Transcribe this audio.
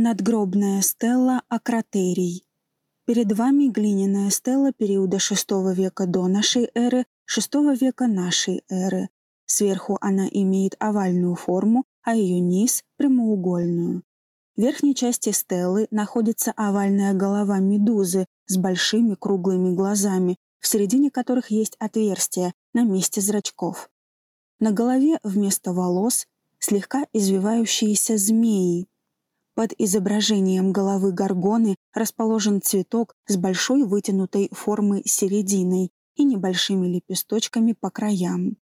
Надгробная стела Акратерий. Перед вами глиняная стела периода VI века до нашей эры, VI века нашей эры. Сверху она имеет овальную форму, а ее низ — прямоугольную. В верхней части стелы находится овальная голова медузы с большими круглыми глазами, в середине которых есть отверстие на месте зрачков. На голове вместо волос слегка извивающиеся змеи. Под изображением головы горгоны расположен цветок с большой вытянутой формы серединой и небольшими лепесточками по краям.